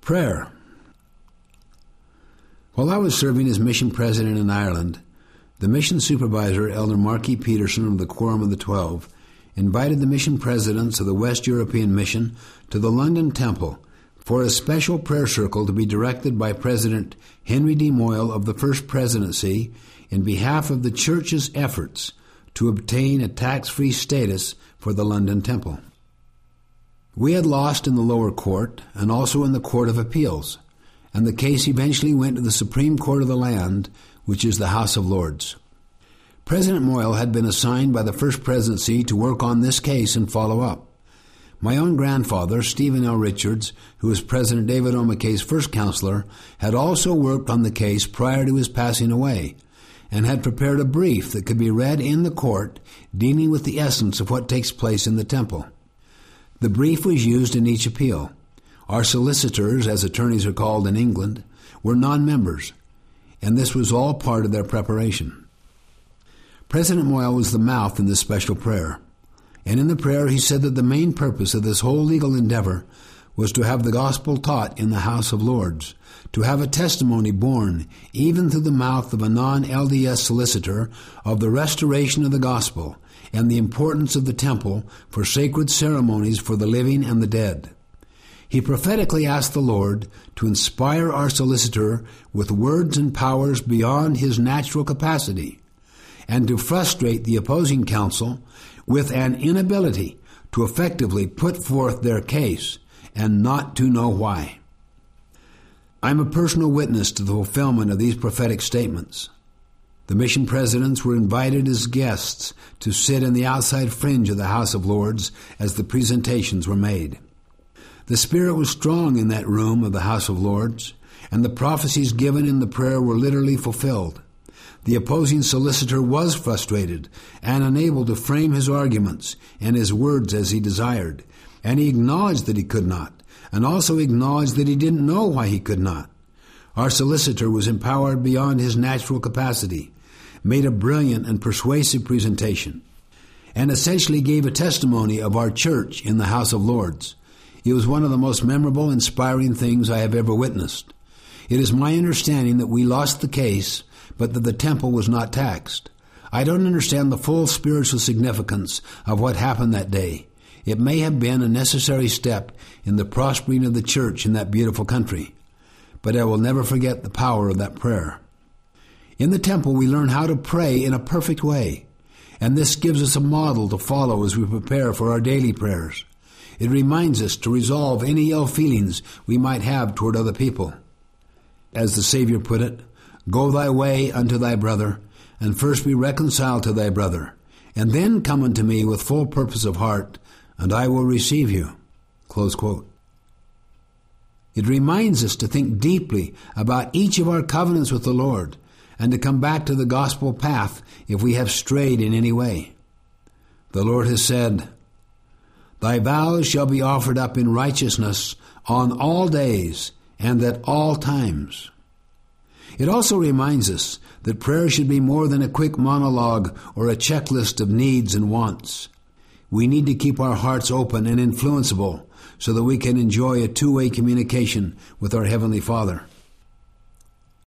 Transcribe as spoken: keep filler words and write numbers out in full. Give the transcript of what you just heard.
Prayer. While I was serving as mission president in Ireland, the mission supervisor, Elder Marky Peterson of the Quorum of the Twelve, invited the mission presidents of the West European Mission to the London Temple for a special prayer circle to be directed by President Henry D. Moyle of the First Presidency in behalf of the Church's efforts to obtain a tax-free status for the London Temple. We had lost in the lower court and also in the Court of Appeals, and the case eventually went to the Supreme Court of the land, which is the House of Lords. President Moyle had been assigned by the First Presidency to work on this case and follow up. My own grandfather, Stephen L. Richards, who was President David O. McKay's first counselor, had also worked on the case prior to his passing away, and had prepared a brief that could be read in the court dealing with the essence of what takes place in the temple. The brief was used in each appeal. Our solicitors, as attorneys are called in England, were non-members, and this was all part of their preparation. President Moyle was the mouth in this special prayer, and in the prayer he said that the main purpose of this whole legal endeavor was to have the gospel taught in the House of Lords, to have a testimony borne, even through the mouth of a non-L D S solicitor, of the restoration of the gospel and the importance of the temple for sacred ceremonies for the living and the dead. He prophetically asked the Lord to inspire our solicitor with words and powers beyond his natural capacity, and to frustrate the opposing counsel with an inability to effectively put forth their case and not to know why. I'm a personal witness to the fulfillment of these prophetic statements. The mission presidents were invited as guests to sit in the outside fringe of the House of Lords as the presentations were made. The Spirit was strong in that room of the House of Lords, and the prophecies given in the prayer were literally fulfilled. The opposing solicitor was frustrated and unable to frame his arguments and his words as he desired, and he acknowledged that he could not, and also acknowledged that he didn't know why he could not. Our solicitor was empowered beyond his natural capacity, made a brilliant and persuasive presentation, and essentially gave a testimony of our church in the House of Lords. It was one of the most memorable, inspiring things I have ever witnessed. It is my understanding that we lost the case, but that the temple was not taxed. I don't understand the full spiritual significance of what happened that day. It may have been a necessary step in the prospering of the church in that beautiful country, but I will never forget the power of that prayer. In the temple, we learn how to pray in a perfect way, and this gives us a model to follow as we prepare for our daily prayers. It reminds us to resolve any ill feelings we might have toward other people. As the Savior put it, "Go thy way unto thy brother, and first be reconciled to thy brother, and then come unto me with full purpose of heart, and I will receive you." Close quote. It reminds us to think deeply about each of our covenants with the Lord, and to come back to the gospel path if we have strayed in any way. The Lord has said, "Thy vows shall be offered up in righteousness on all days and at all times." It also reminds us that prayer should be more than a quick monologue or a checklist of needs and wants. We need to keep our hearts open and influenceable so that we can enjoy a two-way communication with our Heavenly Father.